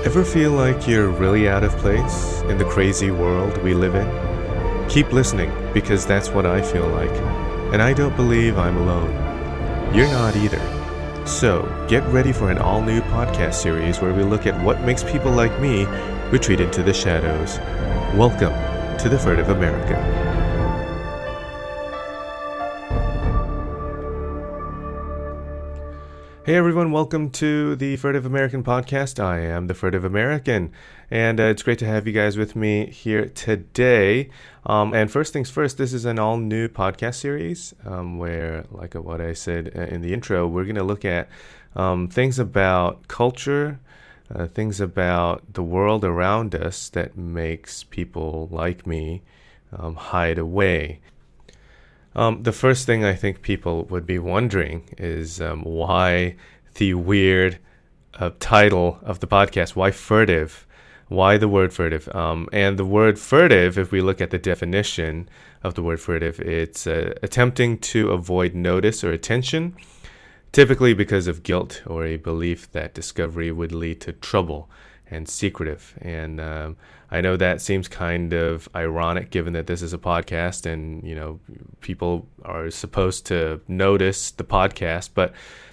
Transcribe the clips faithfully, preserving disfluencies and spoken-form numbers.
Ever feel like you're really out of place in the crazy world we live in? Keep listening, because that's what I feel like, and I don't believe I'm alone. You're not either. So, get ready for an all-new podcast series where we look at what makes people like me retreat into the shadows. Welcome to the Furtive American. Hey everyone, welcome to the Furtive American podcast. I am the Furtive American, and uh, it's great to have you guys with me here today. Um, and first things first, this is an all-new podcast series um, where, like what I said in the intro, we're going to look at um, things about culture, uh, things about the world around us that makes people like me um, hide away. Um, the first thing I think people would be wondering is um, why the weird uh, title of the podcast, why furtive? Why the word furtive? Um, and the word furtive, if we look at the definition of the word furtive, it's uh, attempting to avoid notice or attention, typically because of guilt or a belief that discovery would lead to trouble and secretive. And um, I know that seems kind of ironic given that this is a podcast and, you know, people are supposed to notice the podcast. But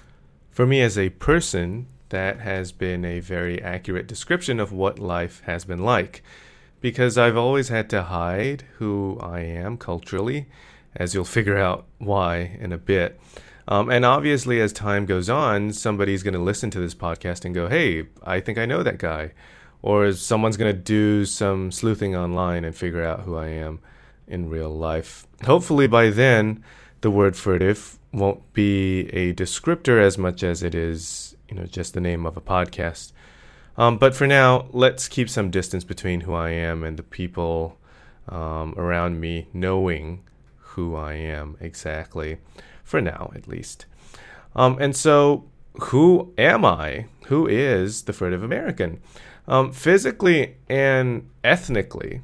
for me as a person, that has been a very accurate description of what life has been like, because I've always had to hide who I am culturally, as you'll figure out why in a bit. Um, and obviously, as time goes on, somebody's going to listen to this podcast and go, hey, I think I know that guy. Or someone's going to do some sleuthing online and figure out who I am in real life. Hopefully by then, the word furtive won't be a descriptor as much as it is, you know, just the name of a podcast. Um, but for now, let's keep some distance between who I am and the people um, around me knowing who I am exactly. For now, at least. Um, and so, who am I? Who is the Furtive American? Um, physically and ethnically,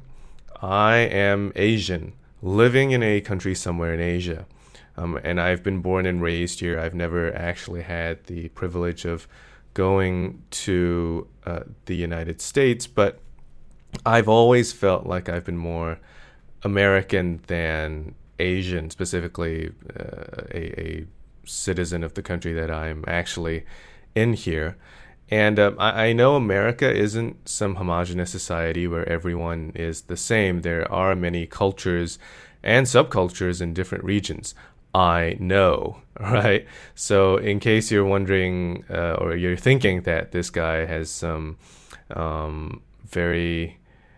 I am Asian, living in a country somewhere in Asia. Um, and I've been born and raised here. I've never actually had the privilege of going to uh, the United States, but I've always felt like I've been more American than Asian, specifically uh, a, a citizen of the country that I'm actually in here. And um, I, I know America isn't some homogenous society where everyone is the same. There are many cultures and subcultures in different regions. I know, right? So in case you're wondering uh, or you're thinking that this guy has some um, very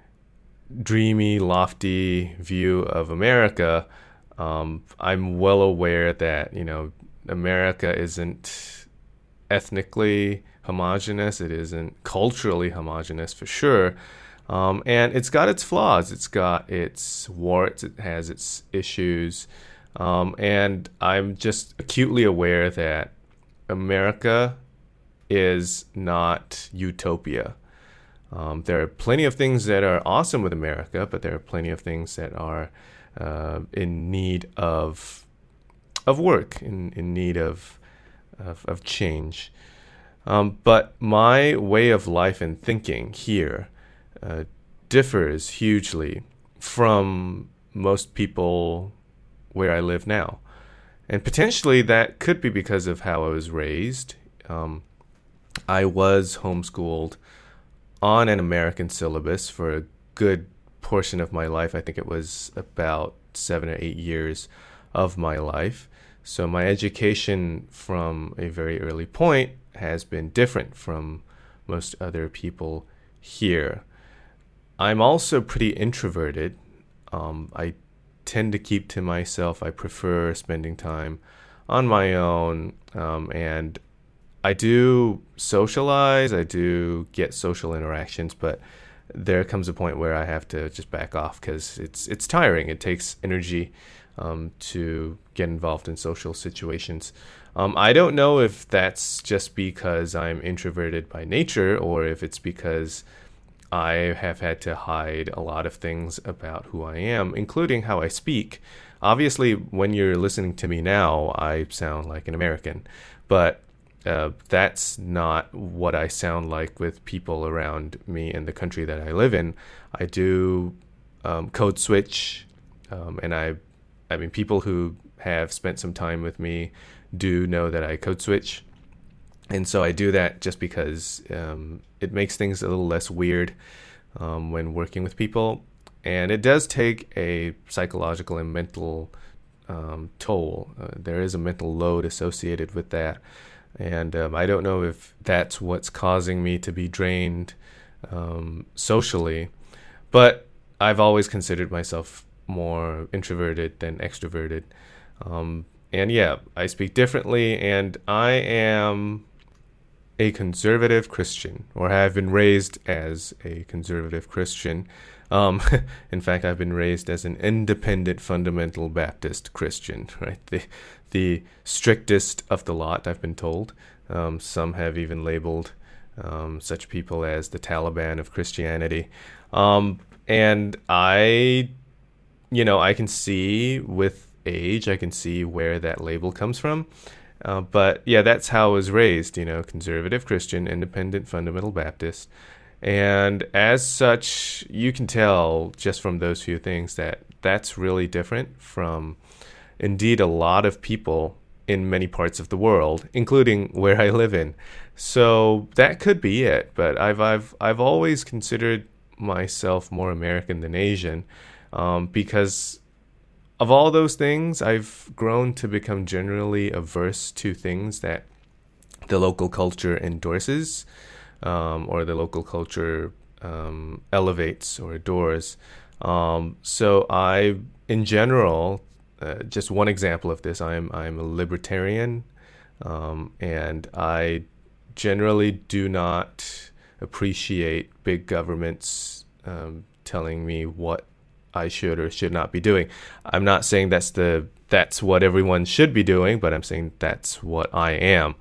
dreamy, lofty view of America, Um, I'm well aware that, you know, America isn't ethnically homogenous. It isn't culturally homogenous for sure. Um, and it's got its flaws. It's got its warts. It has its issues. Um, and I'm just acutely aware that America is not utopia. Um, there are plenty of things that are awesome with America, but there are plenty of things that are Uh, in need of of work, in, in need of of, of change. Um, but my way of life and thinking here uh, differs hugely from most people where I live now. And potentially that could be because of how I was raised. Um, I was homeschooled on an American syllabus for a good portion of my life. I think it was about seven or eight years of my life. So my education from a very early point has been different from most other people here. I'm also pretty introverted. Um, I tend to keep to myself. I prefer spending time on my own. Um, and I do socialize. I do get social interactions, but there comes a point where I have to just back off because it's it's tiring. It takes energy um, to get involved in social situations. Um, I don't know if that's just because I'm introverted by nature or if it's because I have had to hide a lot of things about who I am, including how I speak. Obviously, when you're listening to me now, I sound like an American, but uh, that's not what I sound like with people around me in the country that I live in. I do um, code switch, um, and I, I mean, people who have spent some time with me do know that I code switch. And so I do that just because um, it makes things a little less weird um, when working with people. And it does take a psychological and mental um, toll. Uh, there is a mental load associated with that. And um, I don't know if that's what's causing me to be drained um, socially. But I've always considered myself more introverted than extroverted. Um, and yeah, I speak differently, and I am a conservative Christian, or have been raised as a conservative Christian. Um, in fact, I've been raised as an independent fundamental Baptist Christian, right? The the strictest of the lot, I've been told. Um, some have even labeled um, such people as the Taliban of Christianity. Um, and I, you know, I can see with age, I can see where that label comes from. Uh, but yeah, that's how I was raised, you know, conservative Christian, independent fundamental Baptist. And as such, you can tell just from those few things that that's really different from indeed a lot of people in many parts of the world, including where I live in. So that could be it. But I've I've I've always considered myself more American than Asian, um, because of all those things, I've grown to become generally averse to things that the local culture endorses, um, or the local culture um, elevates or adores. Um, so I, in general, uh, just one example of this, I'm I'm a libertarian, um, and I generally do not appreciate big governments um, telling me what I should or should not be doing. I'm not saying that's the that's what everyone should be doing, but I'm saying that's what I am.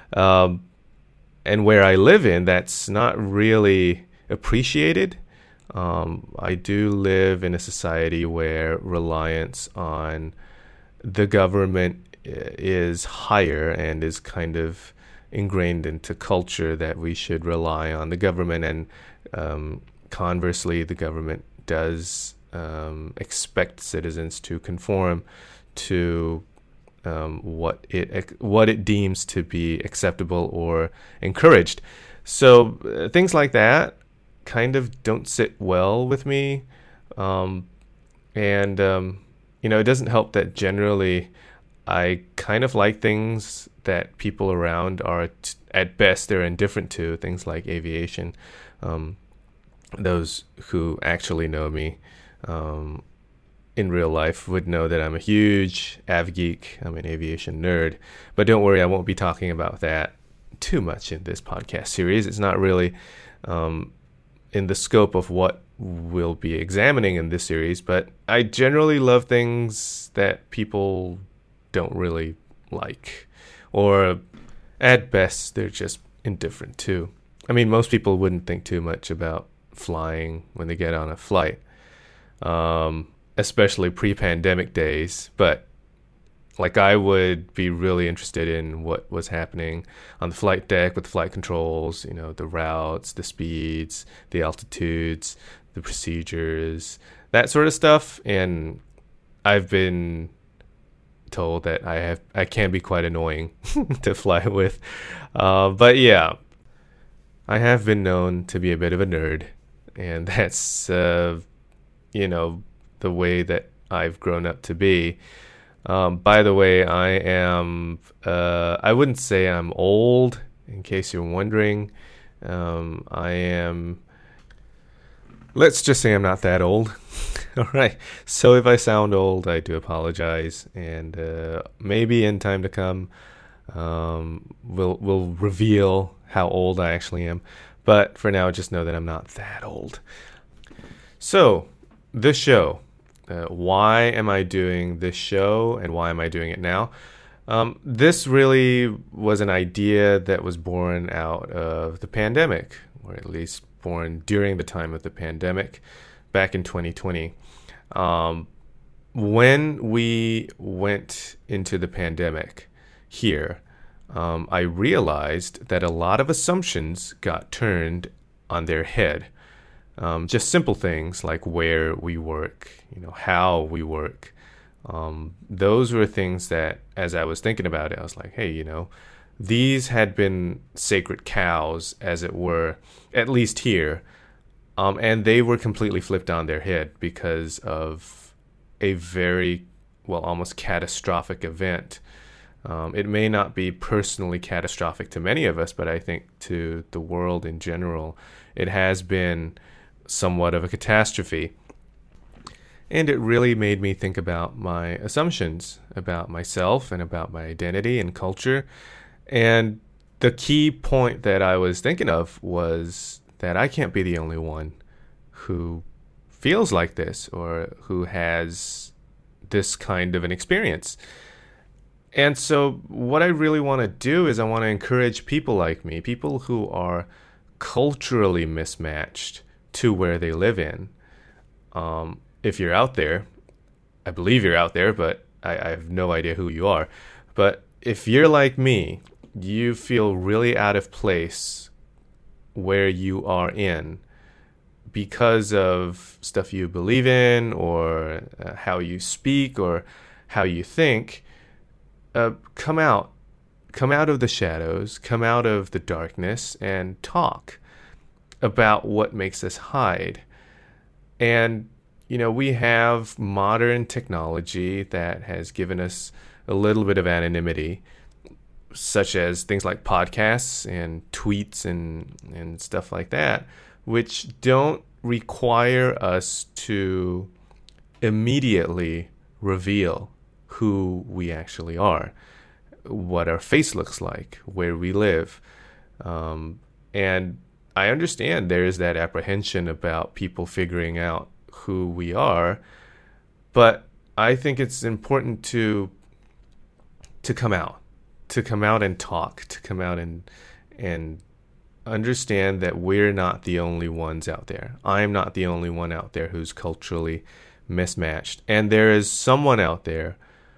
Um, and where I live in, that's not really appreciated. Um, I do live in a society where reliance on the government is higher and is kind of ingrained into culture that we should rely on the government, and um, conversely, the government does Um, expect citizens to conform to um, what it what it deems to be acceptable or encouraged. So uh, things like that kind of don't sit well with me, um, and um, you know, it doesn't help that generally I kind of like things that people around are t- at best they're indifferent to. Things like aviation. Um, those who actually know me Um, in real life would know that I'm a huge av geek. I'm an aviation nerd. But don't worry, I won't be talking about that too much in this podcast series. It's not really um, in the scope of what we'll be examining in this series. But I generally love things that people don't really like. Or at best, they're just indifferent to. I mean, most people wouldn't think too much about flying when they get on a flight. Um, especially pre-pandemic days, but like I would be really interested in what was happening on the flight deck with the flight controls, you know, the routes, the speeds, the altitudes, the procedures, that sort of stuff. And I've been told that I have I can be quite annoying to fly with. Uh, but yeah, I have been known to be a bit of a nerd, and that's uh, you know, the way that I've grown up to be. Um, by the way, I am, uh, I wouldn't say I'm old, in case you're wondering. Um, I am, let's just say I'm not that old. All right. So if I sound old, I do apologize. And uh, maybe in time to come, um, we'll, we'll reveal how old I actually am. But for now, just know that I'm not that old. So, this show, uh, why am I doing this show and why am I doing it now? Um, this really was an idea that was born out of the pandemic, or at least born during the time of the pandemic back in twenty twenty. Um, when we went into the pandemic here, um, I realized that a lot of assumptions got turned on their head. Um, just simple things like where we work, you know, how we work. Um, those were things that, as I was thinking about it, I was like, hey, you know, these had been sacred cows, as it were, at least here. Um, and they were completely flipped on their head because of a very, well, almost catastrophic event. Um, it may not be personally catastrophic to many of us, but I think to the world in general, it has been somewhat of a catastrophe. And it really made me think about my assumptions about myself and about my identity and culture. And the key point that I was thinking of was that I can't be the only one who feels like this or who has this kind of an experience. And so what I really want to do is I want to encourage people like me, people who are culturally mismatched to where they live in. Um, if you're out there, I believe you're out there, but I, I have no idea who you are. But if you're like me, you feel really out of place where you are in because of stuff you believe in or uh, how you speak or how you think, uh, come out. Come out of the shadows, come out of the darkness and talk about what makes us hide. And, you know, we have modern technology that has given us a little bit of anonymity, such as things like podcasts and tweets and, and stuff like that, which don't require us to immediately reveal who we actually are, what our face looks like, where we live. Um, and I understand there is that apprehension about people figuring out who we are, but I think it's important to to come out, to come out and talk, to come out and and understand that we're not the only ones out there. I'm not the only one out there who's culturally mismatched, and there is someone out there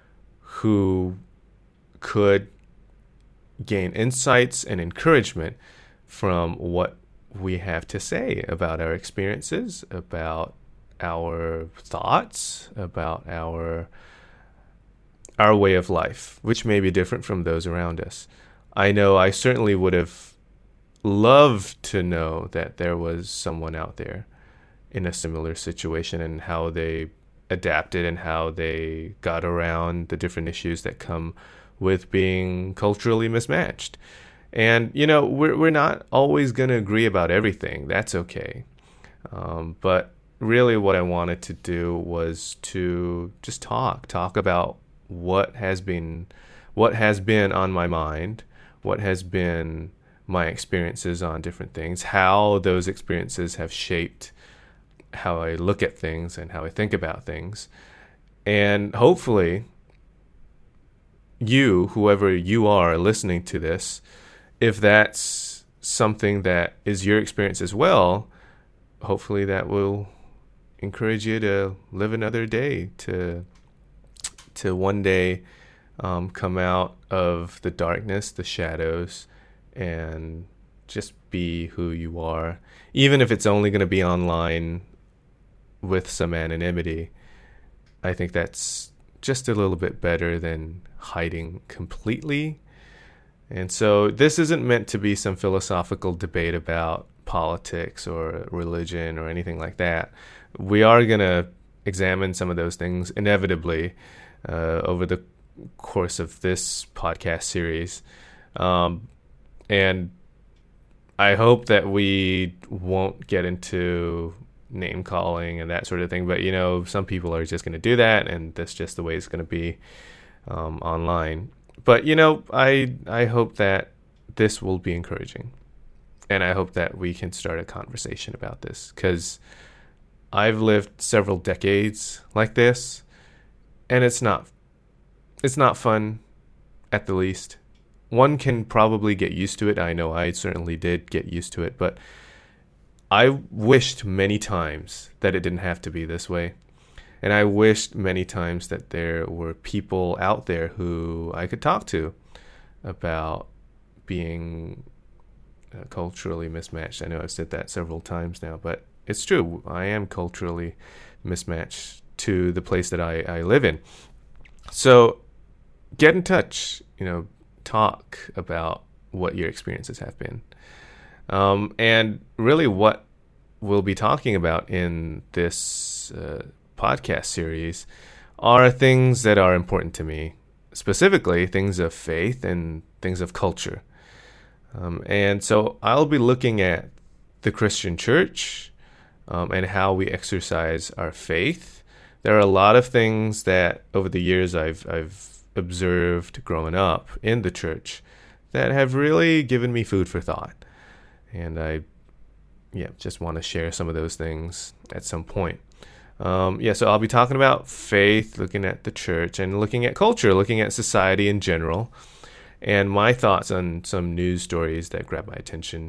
who could gain insights and encouragement from what we have to say about our experiences, about our thoughts, about our our way of life, which may be different from those around us. I know I certainly would have loved to know that there was someone out there in a similar situation and how they adapted and how they got around the different issues that come with being culturally mismatched. And, you know, we're we're not always going to agree about everything. That's okay. Um, but really what I wanted to do was to just talk, talk about what has been, what has been on my mind, what has been my experiences on different things, how those experiences have shaped how I look at things and how I think about things. And hopefully you, whoever you are listening to this, if that's something that is your experience as well, hopefully that will encourage you to live another day, to to one day um, come out of the darkness, the shadows, and just be who you are. Even if it's only going to be online with some anonymity, I think that's just a little bit better than hiding completely. And so this isn't meant to be some philosophical debate about politics or religion or anything like that. We are going to examine some of those things inevitably uh, over the course of this podcast series. Um, and I hope that we won't get into name calling and that sort of thing. But, you know, some people are just going to do that, and that's just the way it's going to be um, online. But, you know, I I hope that this will be encouraging. And I hope that we can start a conversation about this, because I've lived several decades like this, and it's not it's not fun, at the least. One can probably get used to it. I know I certainly did get used to it, but I wished many times that it didn't have to be this way. And I wished many times that there were people out there who I could talk to about being uh, culturally mismatched. I know I've said that several times now, but it's true. I am culturally mismatched to the place that I, I live in. So get in touch, you know, talk about what your experiences have been. Um, and really what we'll be talking about in this uh, podcast series are things that are important to me, specifically things of faith and things of culture. Um, and so I'll be looking at the Christian church um, and how we exercise our faith. There are a lot of things that over the years I've I've observed growing up in the church that have really given me food for thought. And I yeah, just want to share some of those things at some point. Um, yeah, so I'll be talking about faith, looking at the church, and looking at culture, looking at society in general, and my thoughts on some news stories that grab my attention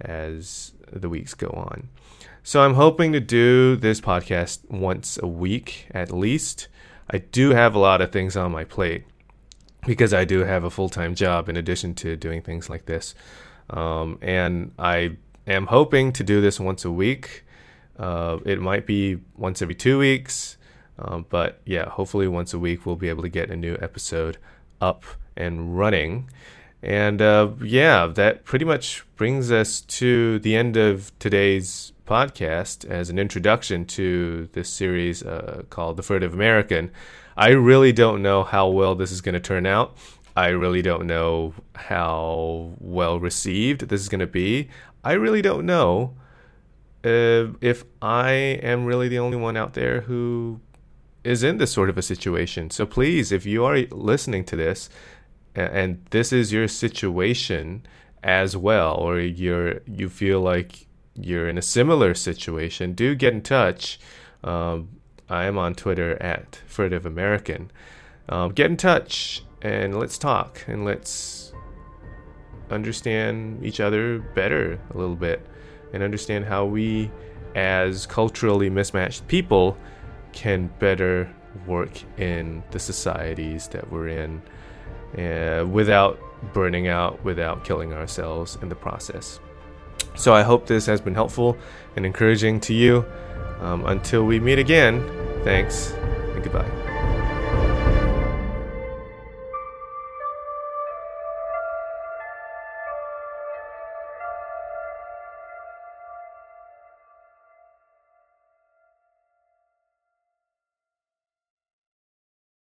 as the weeks go on. So I'm hoping to do this podcast once a week at least. I do have a lot of things on my plate because I do have a full-time job in addition to doing things like this. Um, and I am hoping to do this once a week. Uh, it might be once every two weeks. Um, but yeah, hopefully once a week we'll be able to get a new episode up and running. And uh, yeah, that pretty much brings us to the end of today's podcast as an introduction to this series uh, called The Furtive American. I really don't know how well this is going to turn out. I really don't know how well received this is going to be. I really don't know uh, if I am really the only one out there who is in this sort of a situation. So please, if you are listening to this and this is your situation as well, or you're you feel like you're in a similar situation, do get in touch. Um, I am on Twitter at Furtive American. Um, get in touch and let's talk and let's understand each other better a little bit and understand how we, as culturally mismatched people, can better work in the societies that we're in uh, without burning out, without killing ourselves in the process. So I hope this has been helpful and encouraging to you. Um, until we meet again, thanks and goodbye.